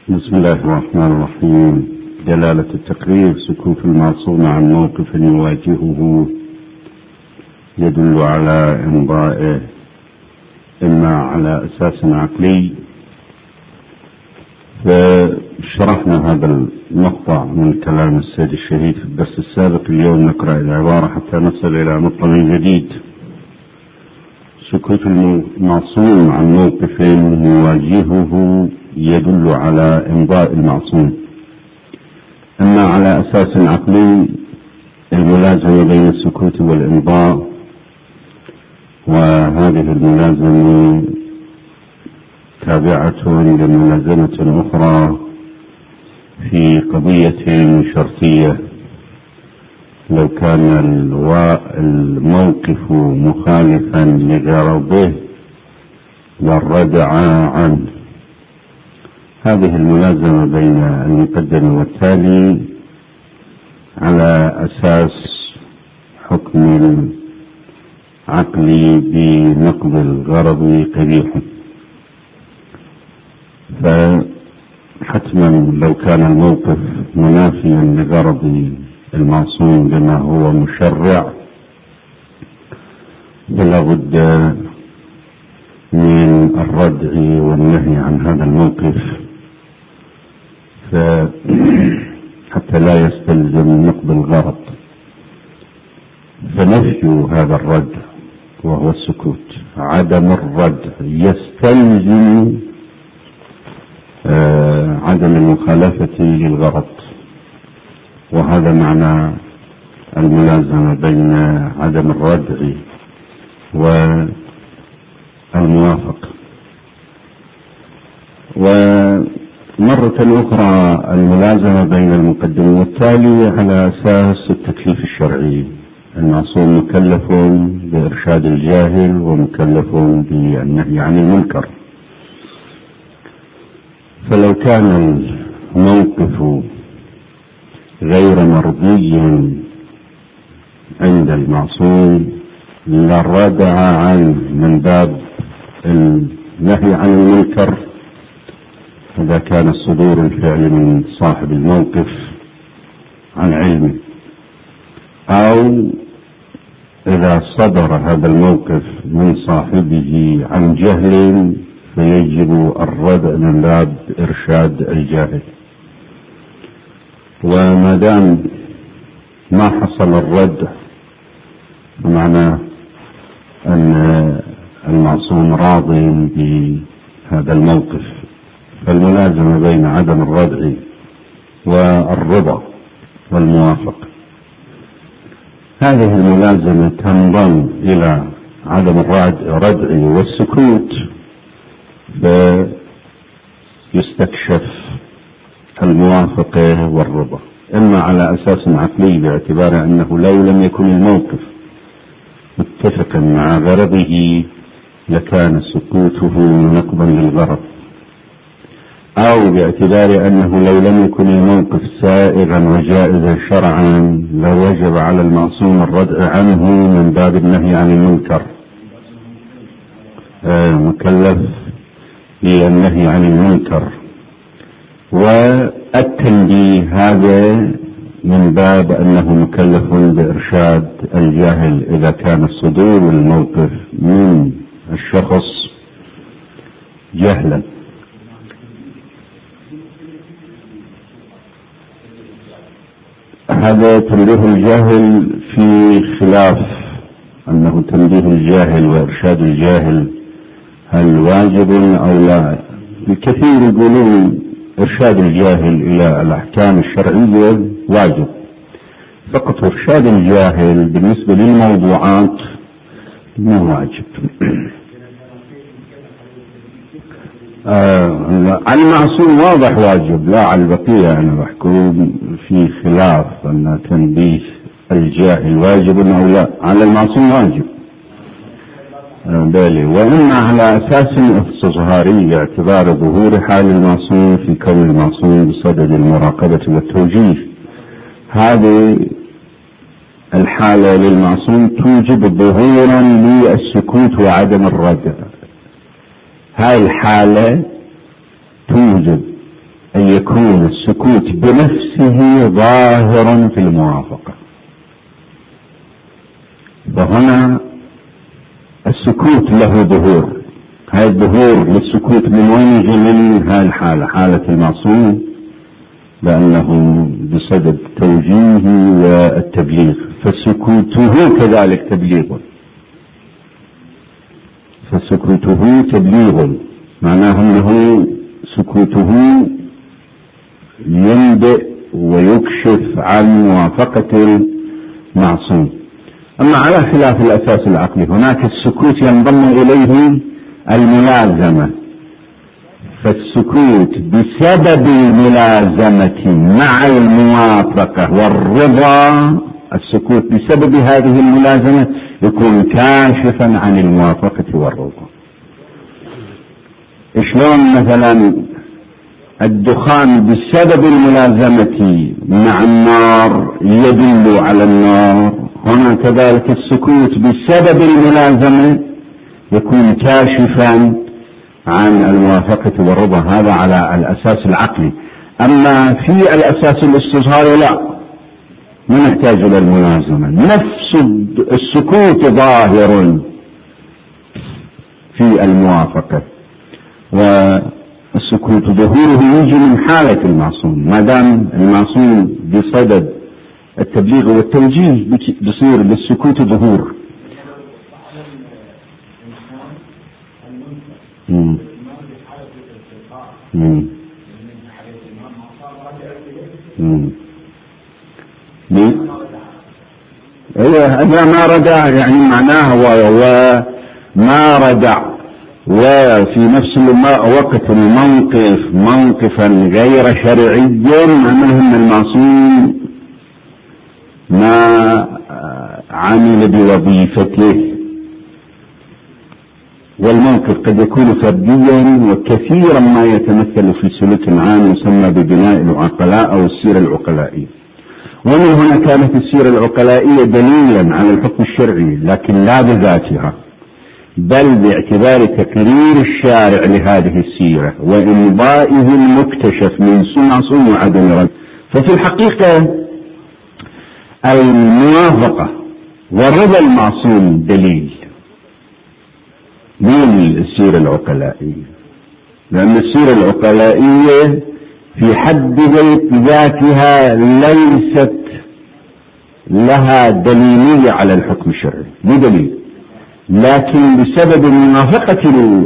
بسم الله الرحمن الرحيم. دلالة التقرير: سكوت المعصوم عن موقف يواجهه يدل على إمضائه إما على أساس عقلي. فشرحنا هذا المقطع من كلام السيد الشهيد في الدرس السابق. اليوم نقرأ العبارة حتى نصل إلى مطلب جديد. سكوت المعصوم عن موقف يواجهه يدل على إمضاء المعصوم. أما على أساس عقلي، الملازمة بين السكوت والإمضاء، وهذه الملازمة تابعة لملازمة أخرى في قضية شرطية. لو كان الموقف مخالفا لغرضه والردع عنه. هذه الملازمة بين المقدم والتالي على أساس حكم عقلي بنقض الغرض قبيح. فحتما لو كان الموقف منافيا لغرض المعصوم بما هو مشرع، فلا بد من الردع والنهي عن هذا الموقف، حتى لا يستلزم نقض الغرض. فنفي هذا الردع وهو السكوت، عدم الردع يستلزم عدم المخالفة للغرض، وهذا معنى الملازمة بين عدم الردع والموافق. ومرة أخرى الملازمة بين المقدم والتالي على أساس التكليف الشرعي. المعصوم مكلف بإرشاد الجاهل ومكلف بالنهي عن المنكر. فلو كان الموقف غير مرضي عند المعصوم لردع عنه من باب النهي عن المنكر، إذا كان صدور الفعل من صاحب الموقف عن علم، أو إذا صدر هذا الموقف من صاحبه عن جهل فيجب الردع من باب إرشاد الجاهل. وما دام ما حصل الردع، بمعنى أن المعصوم راض بهذا الموقف، فالملازمة بين عدم الردع والرضا والموافق. هذه الملازمة تنضم إلى عدم الردع والسكوت، فيستكشف الموافقة والرضا، إما على أساس عقلي باعتبار أنه لو لم يكن الموقف متفقا مع غرضه لكان سكوته نقضا للغرض، أو باعتبار أنه لو لم يكن الموقف سائغا وجائزا شرعا لوجب على المعصوم الردع عنه من باب النهي عن المنكر، مكلف بالنهي عن المنكر. والتنبيه هذا من باب أنه مكلف بإرشاد الجاهل إذا كان صدور الموقف من الشخص جهلا. هذا تنبيه الجاهل في خلاف أنه تنبيه الجاهل وإرشاد الجاهل هل واجب أو لا. الكثير يقولون إرشاد الجاهل إلى الأحكام الشرعية واجب، فقط إرشاد الجاهل بالنسبة للموضوعات مو واجب. على المعصوم واضح واجب، لا على البقية أنا بحكم في خلاف أن تنبيه الجاهل واجب أو لا. على المعصوم واجب بالي، وإما على أساس استظهاري باعتبار ظهور حال المعصوم في كون المعصوم بصدد المراقبة والتوجيه. هذه الحالة للمعصوم توجب ظهورا للسكوت وعدم الردع. هاي الحالة توجب أن يكون السكوت بنفسه ظاهرا في الموافقة. فهنا السكوت له ظهور، هذا الظهور للسكوت من وين يجي؟ من هذه الحالة، حالة المعصوم، لأنه بصدد توجيهه والتبليغ، فسكوته كذلك تبليغ، فسكوته تبليغ، معناه أنه سكوته ينبئ ويكشف عن موافقة المعصوم. أما على خلاف الأساس العقلي، هناك السكوت ينضم إليه الملازمة، فالسكوت بسبب الملازمة مع الموافقة والرضا، السكوت بسبب هذه الملازمة يكون كاشفا عن الموافقة والرضا. شلون مثلا الدخان بسبب الملازمة مع النار يدل على النار، هنا كذلك السكوت بسبب الملازمة يكون كاشفا عن الموافقة والرضا، هذا على الأساس العقلي. أما في الأساس الاستظهاري لا، ما نحتاج إلى الملازمة، نفس السكوت ظاهر في الموافقة، والسكوت ظهوره يجي من حالة المعصوم، ما دام المعصوم بصدد التبليغ والتوجيه بصير للسكوت ظهور. إذا ما رجع يعني معناه وما رجع، وفي نفس الوقت الموقف موقفا غير شرعيا، معناه أن المعصوم ما عمل بوظيفته، والموقف قد يكون فرديا، وكثيرا ما يتمثل في سلوك عام يسمى ببناء العقلاء أو السيرة العقلائية. ومن هنا كانت السيرة العقلائية دليلا على الحكم الشرعي، لكن لا بذاتها، بل باعتبار تكرير الشارع لهذه السيرة وإمضائه المكتشف من معصوم وعدم رد. ففي الحقيقة الموافقة والرضا المعصوم دليل من السيرة العقلائية، لأن السيرة العقلائية في حد ذاتها ليست لها دليلية على الحكم الشرعي، بدليل، لكن بسبب موافقة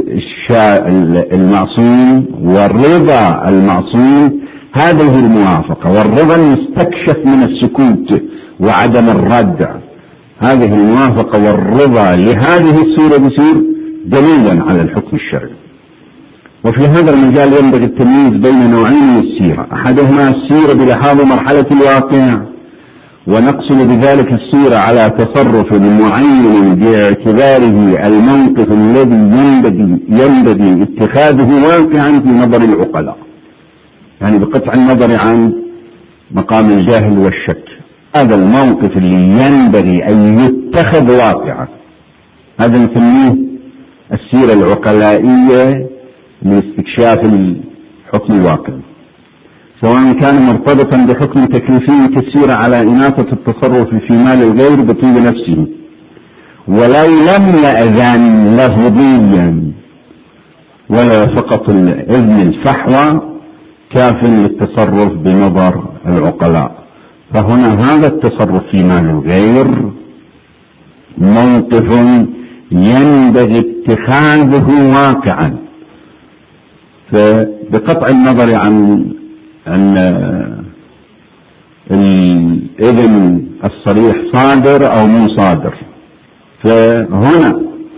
المعصوم والرضا المعصوم، هذه الموافقة والرضا المستكشف من السكوت وعدم الردع، هذه الموافقة والرضا لهذه السيرة بصير دليلا على الحكم الشرعي. وفي هذا المجال ينبغي التمييز بين نوعين من السيرة، أحدهما السيرة بلحاظ مرحلة الواقع، ونقصد بذلك السيرة على تصرف معين باعتباره الموقف الذي ينبغي اتخاذه واقعا في نظر العقلاء، يعني بقطع النظر عن مقام الجهل والشك، هذا الموقف اللي ينبغي أن يتخذ واقعا، هذا نسميه السيرة العقلائية لاستكشاف الحكم الواقعي، سواء كان مرتبطا بحكم تكليفي كالسيرة على إناثة التصرف في مال الغير بطيب نفسه، ولا يملأ ذان لفظيا ولا فقط الإذن الفحوى كاف للتصرف بنظر العقلاء. فهنا هذا التصرف في مال الغير موقف ينبغي اتخاذه واقعا، فبقطع النظر عن الإذن الصريح صادر أو مو صادر، فهنا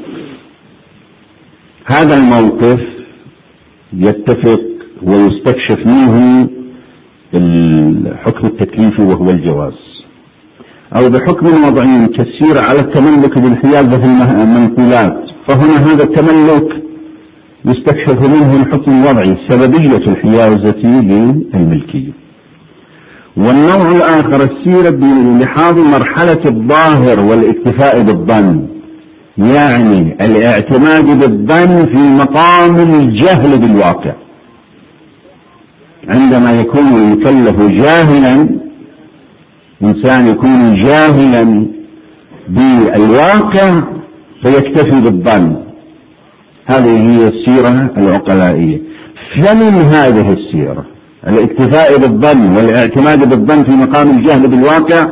هذا الموقف يتفق ويستكشف منه الحكم التكليفي وهو الجواز، أو بحكم وضعي كالسيرة على التملك بالحيازة في المنقولات، فهنا هذا التملك يستكشف منه الحكم الوضعي سببية الحيازة للملكية. والنوع الآخر السيرة بلحاظ مرحلة الظاهر والاكتفاء بالظن، يعني الاعتماد بالظن في مقام الجهل بالواقع، عندما يكون المكلف جاهلا، إنسان يكون جاهلا بالواقع فيكتفي بالظن. هذه هي السيرة العقلائية. فمن هذه السيرة الاكتفاء بالظن والاعتماد بالظن في مقام الجهل بالواقع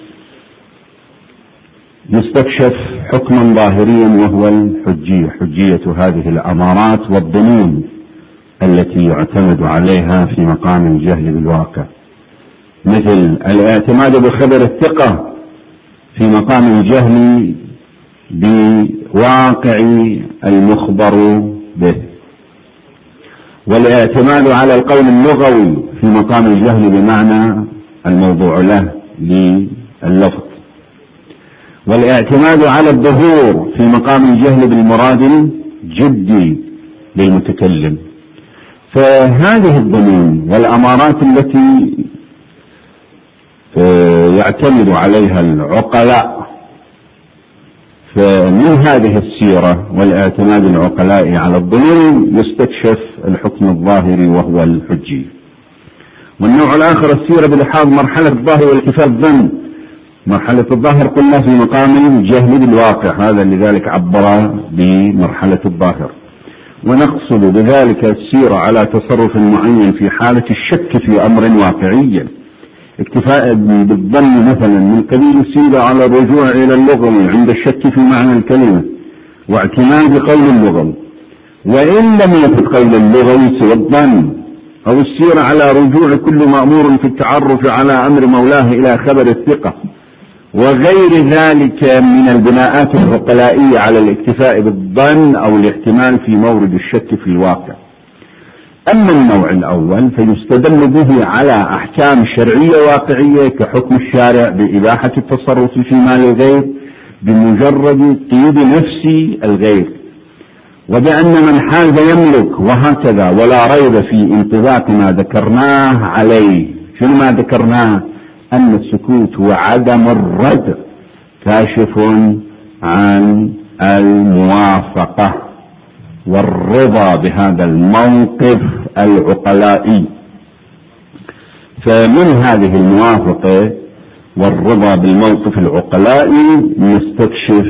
يستكشف حكما ظاهريا وهو الحجية، حجية هذه الأمارات والظنون التي يعتمد عليها في مقام الجهل بالواقع، مثل الاعتماد بخبر الثقة في مقام الجهل بواقع المخبر به، والاعتماد على القول اللغوي في مقام الجهل بمعنى الموضوع له لللفظ، والاعتماد على الظهور في مقام الجهل بالمراد الجدي للمتكلم. فهذه الظنون والأمارات التي يعتمد عليها العقلاء، فمن هذه السيرة والاعتماد العقلائي على الظنون يستكشف الحكم الظاهري وهو الحجي. والنوع الآخر السيرة بلحاظ مرحلة الظاهر والاكتفاء بالظن. مرحلة الظاهر قلنا في مقام الجهل بالواقع، هذا لذلك عبر بمرحلة الظاهر، ونقصد بذلك السيرة على تصرف معين في حالة الشك في أمر واقعي، اكتفاء بالظن مثلا من قبيل السيرة على الرجوع إلى اللغوي عند الشك في معنى الكلمة واعتماد قول اللغوي، وإن لم يكن قول اللغوي سوى الظن، أو السيرة على رجوع كل مأمور في التعرف على أمر مولاه إلى خبر الثقة وغير ذلك من البناءات العقلائية على الاكتفاء بالظن أو الاحتمال في مورد الشك في الواقع. أما النوع الأول فيستدل به على أحكام شرعية واقعية كحكم الشارع بإباحة التصرف في مال الغير بمجرد طيب نفس الغير، وبأن من حاز يملك وهكذا، ولا ريب في انطباق ما ذكرناه عليه. شنو ما ذكرناه؟ أن السكوت وعدم الرد كاشف عن الموافقة والرضا بهذا الموقف العقلائي. فمن هذه الموافقة والرضا بالموقف العقلائي نستكشف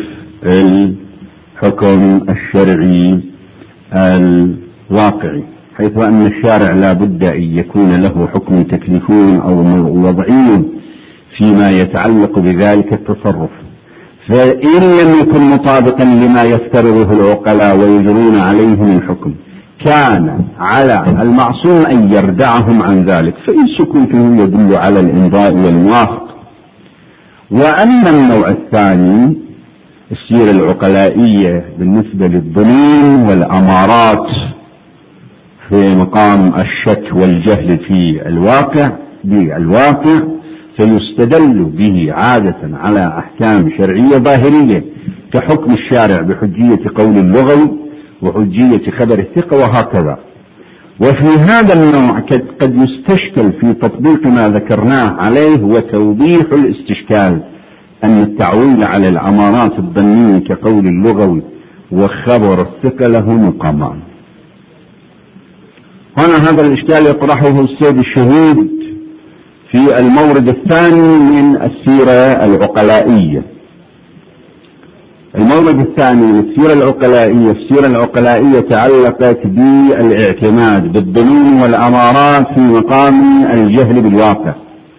الحكم الشرعي الواقعي، حيث أن الشارع لا بد أن يكون له حكم تكليفي أو وضعي فيما يتعلق بذلك التصرف، فإن لم يكن مطابقا لما يفترضه العقلاء ويجرون عليه من الحكم كان على المعصوم أن يردعهم عن ذلك، فإن سكوته يدل على الإمضاء والموافق. وأما النوع الثاني السيرة العقلائية بالنسبة للظنون والأمارات في مقام الشك والجهل في الواقع فيستدل به عادة على أحكام شرعية ظاهرية كحكم الشارع بحجية قول اللغوي وحجية خبر الثقة وهكذا. وفي هذا النوع قد يستشكل في تطبيق ما ذكرناه عليه وتوضيح الاستشكال أن التعويل على الأمارات الظنية كقول اللغوي وخبر الثقة له مقامان. هنا هذا الإشكال يطرحه السيد الشهيد في المورد الثاني من السيرة العقلائية. المورد الثاني من السيرة العقلائية، السيرة العقلائية تعلقت بالاعتماد بالظنون والأمارات في مقام الجهل بالواقع.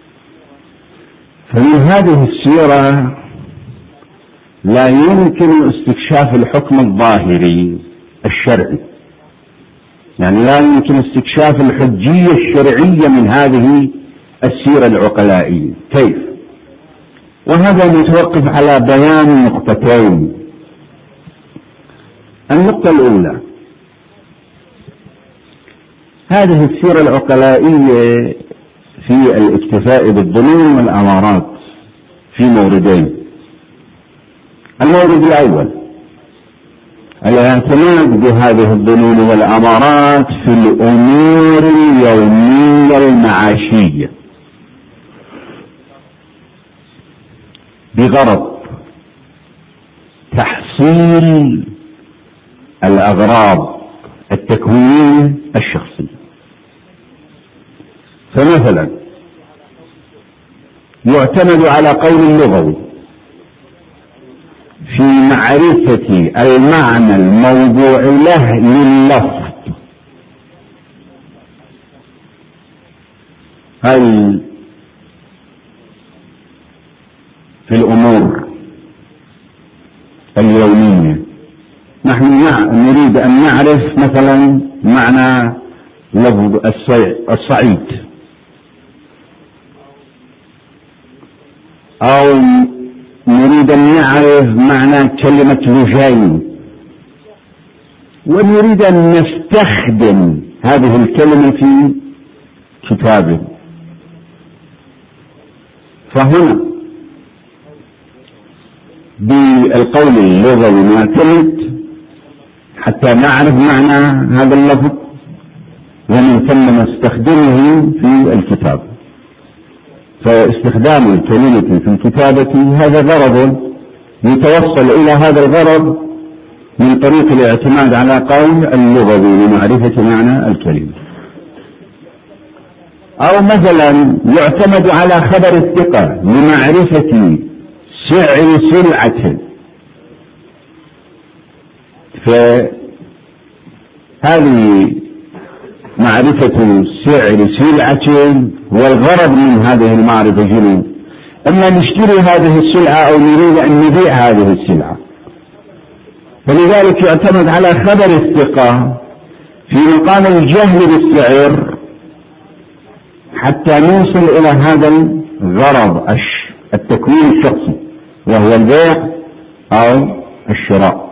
فمن هذه السيرة لا يمكن استكشاف الحكم الظاهري الشرعي، يعني لا يمكن استكشاف الحجية الشرعية من هذه السيرة العقلائية. كيف؟ وهذا متوقف على بيان نقطتين. النقطة الأولى، هذه السيرة العقلائية في الاكتفاء بالظنون والأمارات في موردين. المورد الأول الاعتماد بهذه الظنون والأمارات في الأمور اليومية المعاشية بغرض تحصيل الأغراض التكوينية الشخصية. فمثلا يعتمد على قول اللغوي في معرفة المعنى الموضوع له لللفظ. هل في الأمور اليومية نحن نريد أن نعرف مثلا معنى لفظ الصعيد، أو نريد أن نعرف معنى كلمة لجين، ونريد أن نستخدم هذه الكلمة في كتابه، فهنا بالقول اللغوي نعتمد حتى نعرف معنى هذا اللفظ ومن ثم نستخدمه في الكتاب. فاستخدام الكلمة في الكتابة هذا غرض يتوصل إلى هذا الغرض من طريق الاعتماد على قول اللغوي لمعرفة معنى الكلمة. أو مثلا يعتمد على خبر الثقة لمعرفة سعر سلعة، فهذه معرفة سعر سلعة والغرض من هذه المعرفة جنو أما نشتري هذه السلعة أو نريد أن نبيع هذه السلعة، فلذلك يعتمد على خبر الثقة في مقام الجهل بالسعر حتى نوصل إلى هذا الغرض التكوين الشخصي وهو البيع أو الشراء.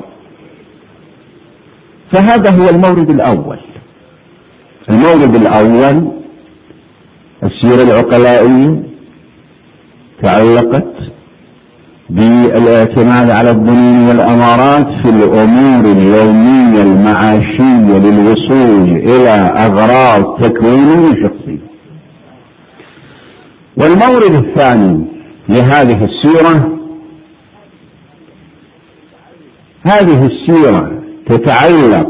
فهذا هو المورد الأول. المورد الأول السيرة العقلائية تعلقت بالاعتماد على الظنون والأمارات في الأمور اليومية المعاشية للوصول إلى أغراض تكوين شخصي. والمورد الثاني لهذه السيرة، هذه السيرة تتعلق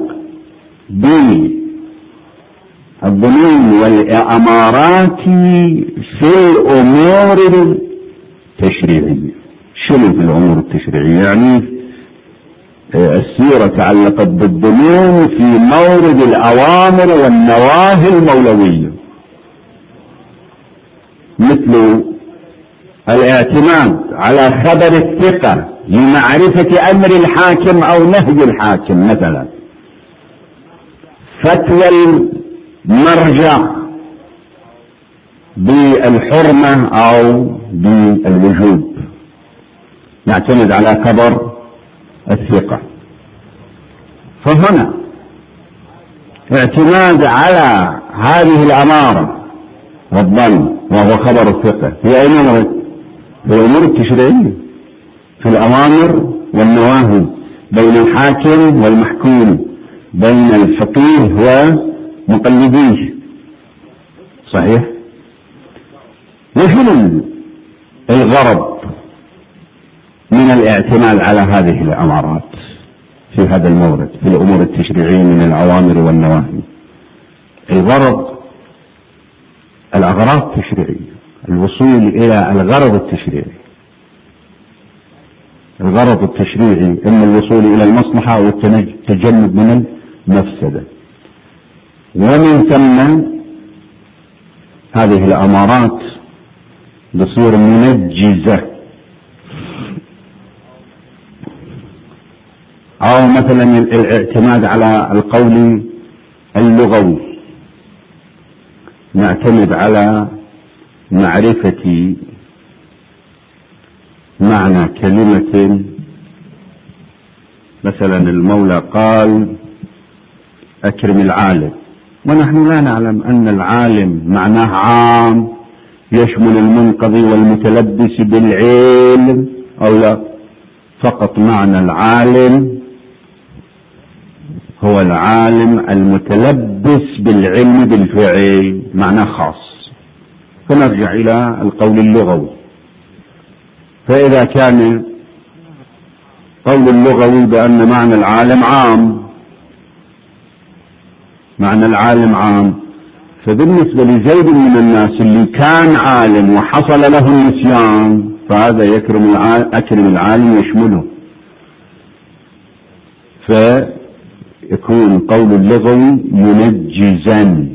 بالظنون والأمارات في الأمور التشريعية. شنو في الأمور التشريعية؟ يعني السيرة تعلقت بالظنون في مورد الأوامر والنواهي المولوية، مثل الاعتماد على خبر الثقة لمعرفة أمر الحاكم أو نهي الحاكم، مثلا فتوى المرجع بالحرمة أو بالوجوب، نعتمد على خبر الثقة. فهنا اعتماد على هذه الأمارة والظن وهو خبر الثقة في أي مورد؟ في الأمور التشريعية، في الأوامر والنواهي، بين الحاكم والمحكوم، بين الفقيه ومقلديه. صحيح؟ وشنو الغرض من الاعتماد على هذه الأمارات في هذا المورد في الأمور التشريعية من الأوامر والنواهي؟ الأغراض التشريعية، الوصول إلى الغرض التشريعي. الغرض التشريعي إما الوصول إلى المصلحة أو التجنب من المفسدة، ومن ثم هذه الأمارات بصير منجزة. أو مثلا الاعتماد على القول اللغوي، نعتمد على معرفة معنى كلمة. مثلا المولى قال أكرم العالم، ونحن لا نعلم أن العالم معناه عام يشمل المنقضي والمتلبس بالعلم أو لا، فقط معنى العالم هو العالم المتلبس بالعلم بالفعل، معنى خاص. فنرجع إلى القول اللغوي. فإذا كان قول اللغوي بأن معنى العالم عام، فبالنسبة لزيد من الناس اللي كان عالم وحصل له النسيان فهذا أكرم العالم يشمله، فيكون قول اللغوي منجزا.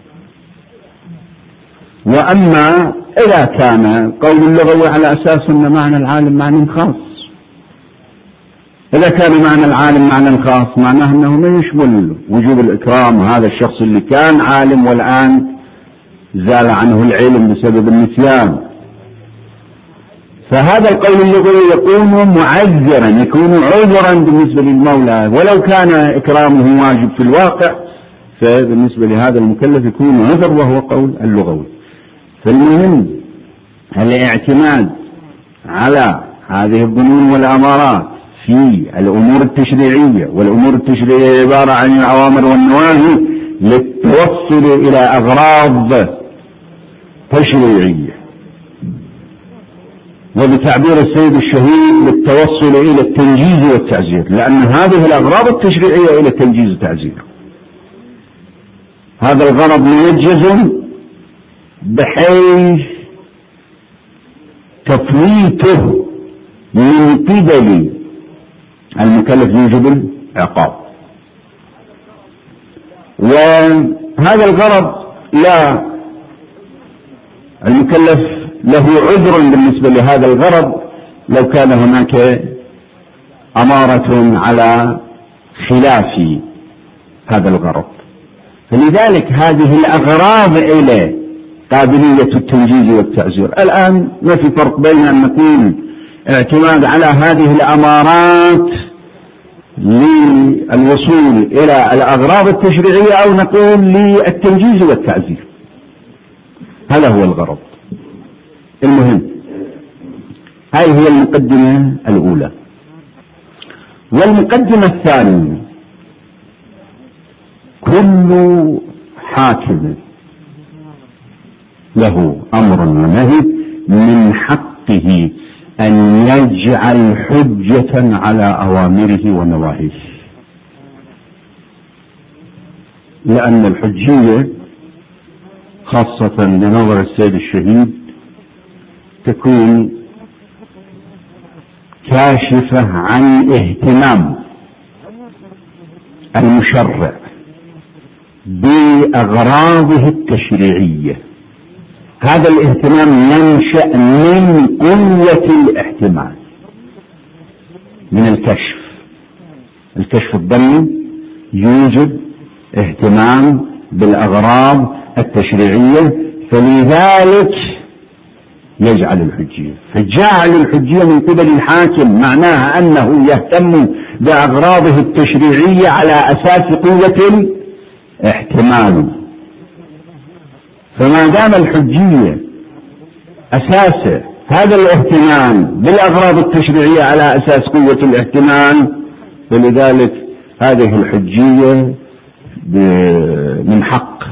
وأما إذا كان قول اللغوي على أساس أن معنى العالم معنى خاص، إذا كان معنى العالم معنى خاص معناه أنه ما يشمل وجوب الإكرام هذا الشخص اللي كان عالم والآن زال عنه العلم بسبب النسيان. فهذا القول اللغوي يكون معذرا، يكون عذرا بالنسبة للمولى، ولو كان إكرامه واجب في الواقع فبالنسبة لهذا المكلف يكون عذر وهو قول اللغوي. فالمهم الاعتماد على هذه الظنون والأمارات في الأمور التشريعية، والأمور التشريعية عبارة عن الأوامر والنواهي للتوصل إلى أغراض تشريعية، وبتعبير السيد الشهيد للتوصل إلى التنجيز والتعزير، لأن هذه الأغراض التشريعية إلى التنجيز والتعزير. هذا الغرض منجز بحيث تفويته من قبل المكلف يوجب العقاب، وهذا الغرض لا المكلف له عذر بالنسبة لهذا الغرض لو كان هناك أمارة على خلاف هذا الغرض. فلذلك هذه الأغراض إلى قابلية التنجيز والتعزير. الآن ما في فرق بين أن نقول اعتماد على هذه الأمارات للوصول إلى الأغراض التشريعية أو نقول للتنجيز والتعزير، هذا هو الغرض. المهم هذه هي المقدمة الأولى. والمقدمة الثانية: كل حاكم له أمر ونهي من حقه أن يجعل حجة على أوامره ونواهيه، لأن الحجية خاصة لنظر السيد الشهيد تكون كاشفة عن اهتمام المشرع بأغراضه التشريعية. هذا الاهتمام ينشأ من قوة الاحتمال، من الكشف الظني يوجد اهتمام بالأغراض التشريعية، فلذلك يجعل الحجية. فجعل الحجية من قبل الحاكم معناها أنه يهتم بأغراضه التشريعية على أساس قوة الاحتمال. فما دام الحجية أساسه هذا الاهتمام بالأغراض التشريعية على أساس قوة الاحتمال، فلذلك هذه الحجية من حق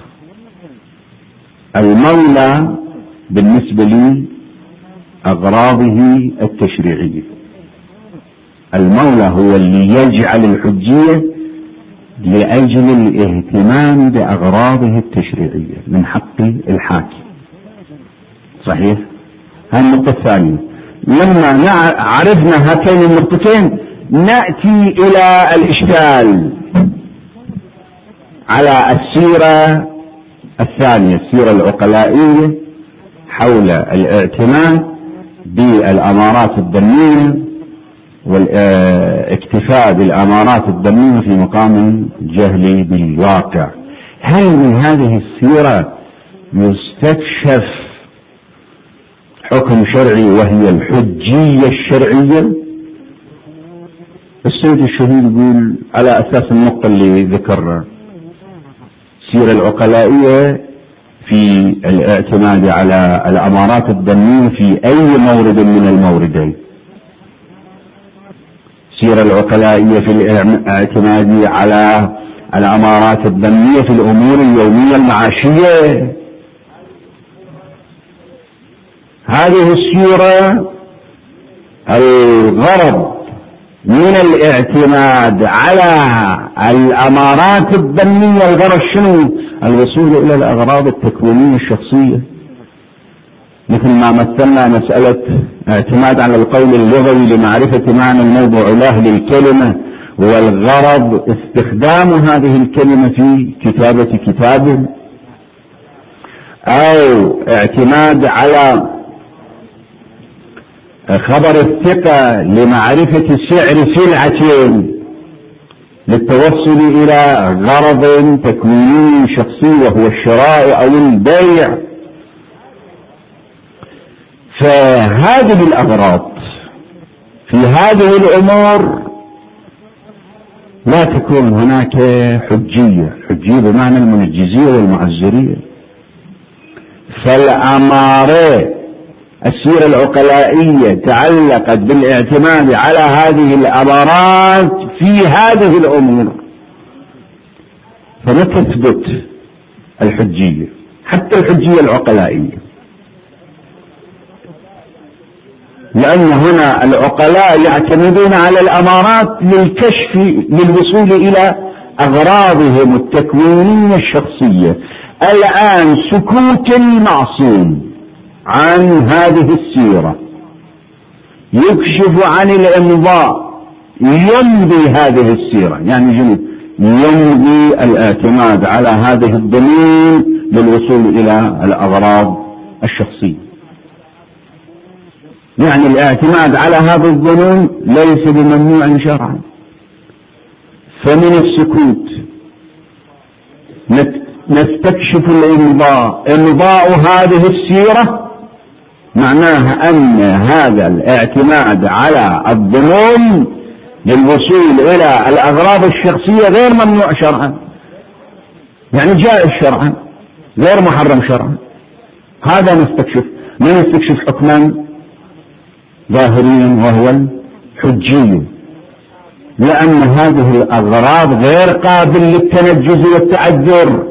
المولى بالنسبة لأغراضه التشريعية. المولى هو اللي يجعل الحجية لأجل الاهتمام بأغراضه التشريعية، من حق الحاكم. صحيح؟ هذه النقطة الثانية. لما عرفنا هاتين النقطتين نأتي إلى الإشكال على السيرة الثانية، السيرة العقلائية، حول الاعتماد بالأمارات الظنية والاكتفاء بالأمارات الظنية في مقام الجهل بالواقع. هل من هذه السيرة يستكشف حكم شرعي وهي الحجية الشرعية؟ السيد الشهيد يقول على أساس النقطة اللي ذكرها، السيرة العقلائية في الاعتماد على الأمارات الظنية في أي مورد من الموردين، السيرة العقلائية في الاعتماد على الأمارات الظنية في الأمور اليومية المعاشية. هذه السيرة الغرض من الاعتماد على الأمارات الظنية، الغرض شنو؟ الوصول إلى الأغراض التكوينية الشخصية، مثل ما مثلنا مسألة اعتماد على القول اللغوي لمعرفة معنى الموضوع له للكلمة، والغرض استخدام هذه الكلمة في كتابة كتاب، أو اعتماد على خبر الثقة لمعرفة سعر سلعة للتوصل إلى غرض تكويني شخصي وهو الشراء أو البيع. فهذه الأغراض في هذه الأمور لا تكون هناك حجية بمعنى المنجزية والمعزرية. فالأمارة السيرة العقلائية تعلقت بالاعتماد على هذه الأمارات في هذه الأمور، فلا تثبت الحجية حتى الحجية العقلائية، لأن هنا العقلاء يعتمدون على الأمارات للكشف للوصول إلى أغراضهم التكوينية الشخصية. الآن سكوت المعصوم عن هذه السيرة يكشف عن الإمضاء، يمضي هذه السيرة، يعني يمضي الاعتماد على هذه الضمين للوصول إلى الأغراض الشخصية. يعني الاعتماد على هذا الظنون ليس بممنوع شرعا. فمن السكوت نستكشف الإمضاء. إمضاء هذه السيرة معناها أن هذا الاعتماد على الظنون للوصول إلى الأغراض الشخصية غير ممنوع شرعا، يعني جائز شرعا غير محرم شرعا. هذا نستكشف. ما نستكشف حكما ظاهريا وهو الحجية، لأن هذه الأغراض غير قابل للتنجز والتعذر.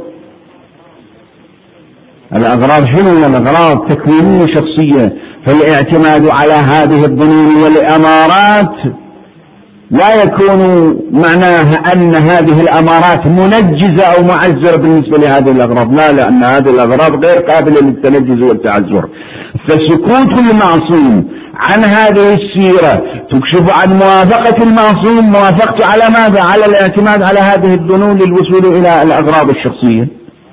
الأغراض شنو؟ الأغراض تكوينية شخصية، فالاعتماد على هذه الظنون والأمارات لا يكون معناها أن هذه الأمارات منجزة أو معزرة بالنسبة لهذه الأغراض، لا، لأن هذه الأغراض غير قابلة للتنجز والتعذر. فسكوت المعصوم عن هذه السيرة تكشف عن موافقة المعصوم. موافقته على ماذا؟ على الاعتماد على هذه الظنون للوصول إلى الأغراض الشخصية.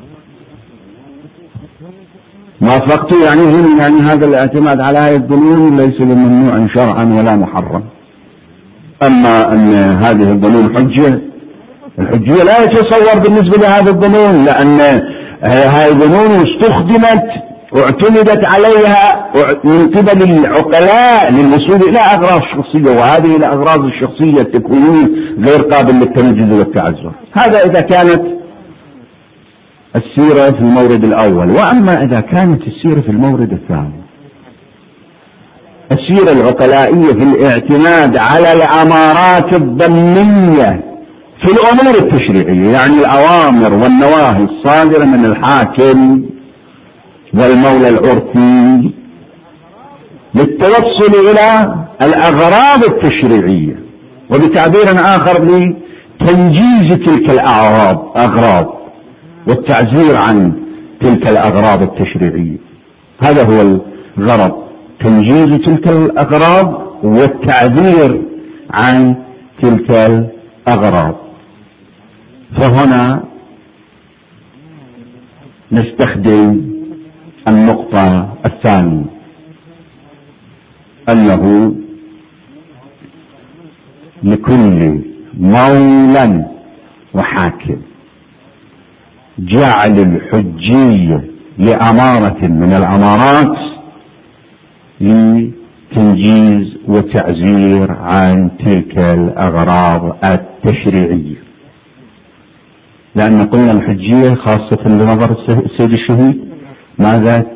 موافقته يعني هذا الاعتماد على هذه الظنون ليس بممنوع شرعا ولا محرم. أما أن هذه الظنون حجة، الحجية لا يتصور بالنسبة لهذه الظنون، لأن هذه الظنون استخدمت واعتمدت عليها من قبل العقلاء للوصول إلى أغراض شخصية، وهذه الأغراض الشخصية التكوينية غير قابل للتنجز والتعذر. هذا إذا كانت السيرة في المورد الأول. وأما إذا كانت السيرة في المورد الثاني، السيرة العقلائية في الاعتماد على الأمارات الضمنية في الأمور التشريعية، يعني الأوامر والنواهي الصادرة من الحاكم والمولى العرفي للتوصل إلى الأغراض التشريعية، وبتعبير آخر لتنجيز تلك الأغراض والتعزير عن تلك الأغراض التشريعية. هذا هو الغرض، تنجيز تلك الأغراض والتعبير عن تلك الأغراض. فهنا نستخدم النقطة الثانية، أنه لكل مولى وحاكم جعل الحجية لأمارة من الأمارات لتنجيز وتعزير عن تلك الأغراض التشريعية. لأن قلنا الحجية خاصة بنظر السيد الشهيد ماذا؟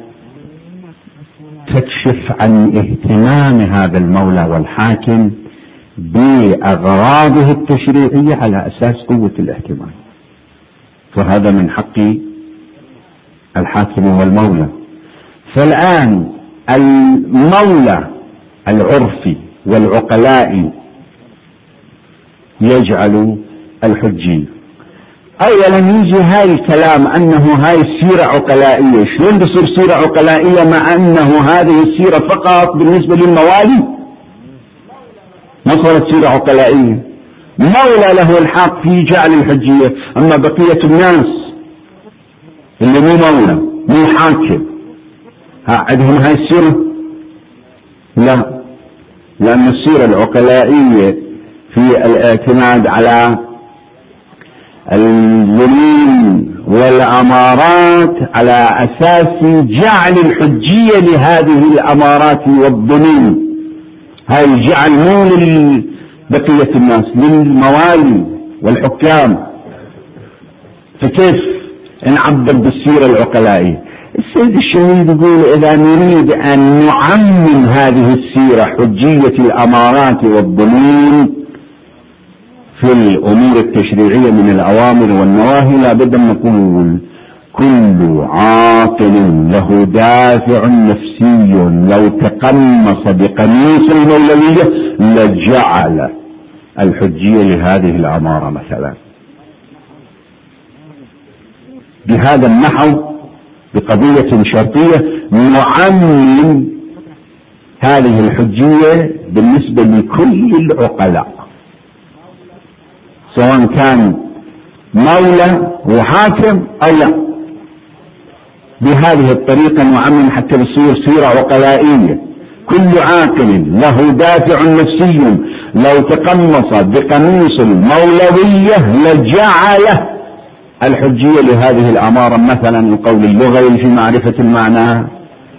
تكشف عن اهتمام هذا المولى والحاكم بأغراضه التشريعية على أساس قوة الاهتمام. فهذا من حق الحاكم والمولى. فالآن المولى العرفي والعقلاء يجعل الحجية، اولا يجي هاي الكلام انه هاي السيرة عقلائية. شلون تصير سيرة عقلائية مع انه هذه السيرة فقط بالنسبة للموالي؟ ما صارت سيرة عقلائية. مولى له الحق في جعل الحجية، اما بقية الناس اللي مو مولى مو حاكم عندهم هاي السيرة؟ لا، لأن السيرة العقلائية في الاعتماد على الظنون والأمارات على أساس جعل الحجية لهذه الأمارات والظنون. هاي الجعل مو لبقية الناس، للموالي والحكام. فكيف نعبر بالسيرة العقلائية؟ السيد الشهيد يقول إذا نريد أن نعمم هذه السيرة حجية الأمارات والظنون في الأمور التشريعية من الأوامر والنواهي، لابد أن نقول كل عاقل له دافع نفسي لو تقمص بقميص المولوية لجعل الحجية لهذه الأمارة مثلا. بهذا النحو بقضية شرطية نعمم هذه الحجية بالنسبة لكل العقلاء، سواء كان مولى وحاكم أو لا. بهذه الطريقة نعمم حتى تصير سيرة عقلائية. كل عاقل له دافع نفسي لو تقمص بقميص المولوية لجعل الحجية لهذه الأمارة، مثلا القول اللغوي في معرفة المعنى،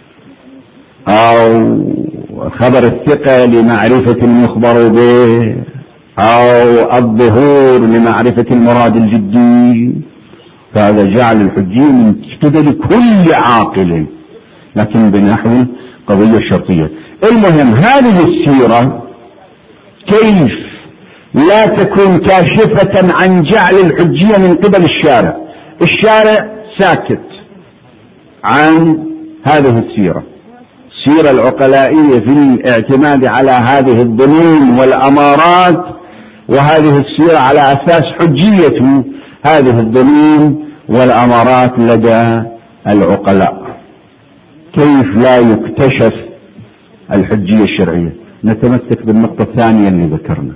أو خبر الثقة لمعرفة المخبر به، أو الظهور لمعرفة المراد الجدي. فهذا جعل الحجية من قبل كل عاقل، لكن بنحو قضية شرطية. المهم هذه السيرة كيف لا تكون كاشفة عن جعل الحجية من قبل الشارع. الشارع ساكت عن هذه السيرة، السيرة العقلائية في الاعتماد على هذه الظنون والأمارات، وهذه السيرة على أساس حجية هذه الظنون والأمارات لدى العقلاء. كيف لا يكتشف الحجية الشرعية؟ نتمسك بالنقطة الثانية اللي ذكرنا،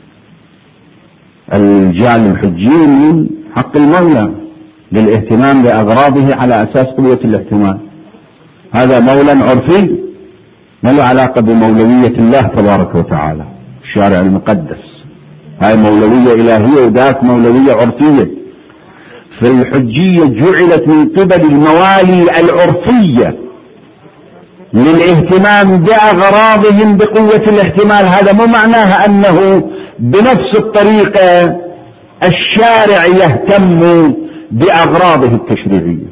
الجعل الحجي من حق المولى للاهتمام بأغراضه على أساس قوة الاهتمام. هذا مولى عرفي ما له علاقة بمولوية الله تبارك وتعالى الشارع المقدس. هاي مولوية إلهية وذاك مولوية عرفية. فالحجية جعلت من قبل الموالي العرفية للاهتمام بأغراضهم بقوة الاحتمال. هذا مو معناها أنه بنفس الطريقة الشارع يهتم بأغراضه التشريعية.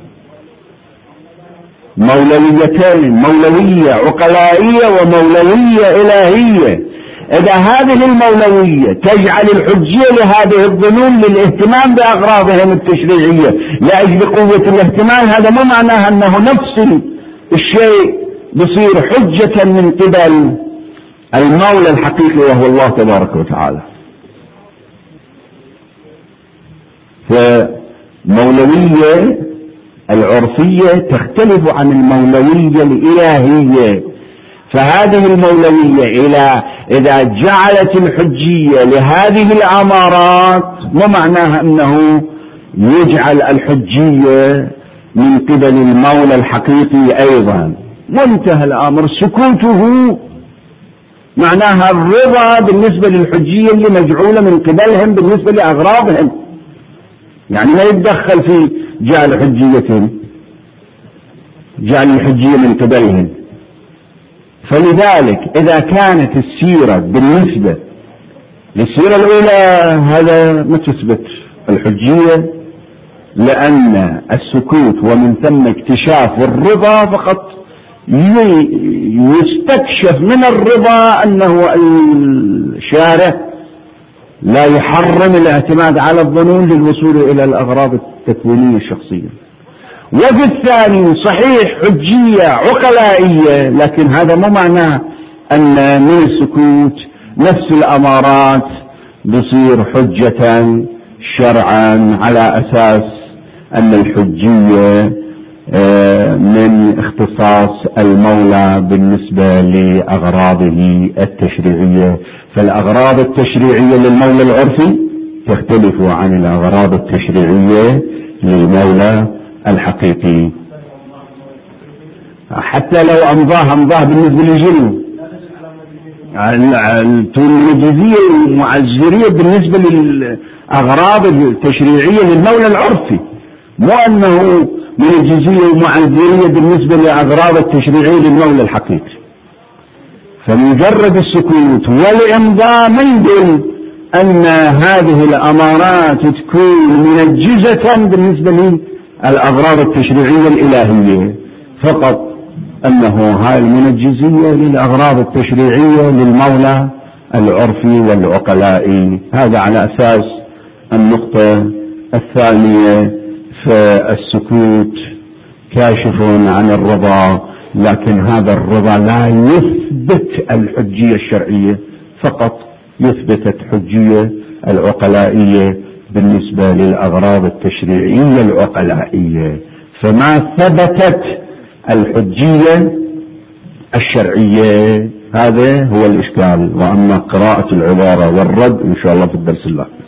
مولويتين، مولوية عقلائية ومولوية إلهية. إذا هذه المولوية تجعل الحجية لهذه الظنون للاهتمام بأغراضهم التشريعية لأجل قوة الاهتمام، هذا ما معناها أنه نفس الشيء بصير حجة من قبل المولى الحقيقي وهو الله تبارك وتعالى. فمولوية العرفية تختلف عن المولوية الإلهية. فهذه المولوية إذا جعلت الحجية لهذه الأمارات مو معناها أنه يجعل الحجية من قبل المولى الحقيقي أيضا. وانتهى الأمر. سكوته معناها الرضا بالنسبة للحجية اللي مجعولة من قبلهم بالنسبة لأغراضهم، يعني ما يتدخل في جعل حجيتهم، جعل الحجية من قبلهم. فلذلك إذا كانت السيرة بالنسبة للسيرة الأولى هذا ما تثبت الحجية، لأن السكوت ومن ثم اكتشاف الرضا فقط يستكشف من الرضا أنه الشارع لا يحرم الاعتماد على الظنون للوصول إلى الأغراض التكوينية الشخصية. وفي الثاني صحيح حجية عقلائية، لكن هذا مو معناه أن من السكوت نفس الأمارات بصير حجة شرعا على أساس أن الحجية من اختصاص المولى بالنسبة لأغراضه التشريعية، فالأغراض التشريعية للمولى العرفي تختلف عن الأغراض التشريعية للمولى الحقيقي، حتى لو أمضاه بالنسبة للجن. الجزية المعزرية بالنسبة للأغراض التشريعية للمولى العرفي، مو أنه من الجزية المعزرية بالنسبة لأغراض التشريعية للمولى الحقيقي. فمجرد السكوت والإمضاء ما يدل أن هذه الأمارات تكون منجزة بالنسبة للأغراض التشريعية الإلهية، فقط أنه هاي المنجزية للأغراض التشريعية للمولى العرفي والعقلائي. هذا على أساس النقطة الثانية، فالسكوت كاشف عن الرضا، لكن هذا الرضا لا يثبت الحجية الشرعية، فقط يثبت الحجية العقلائية بالنسبة للأغراض التشريعية العقلائية، فما ثبتت الحجية الشرعية. هذا هو الإشكال. وأما قراءة العبارة والرد إن شاء الله في الدرس الله.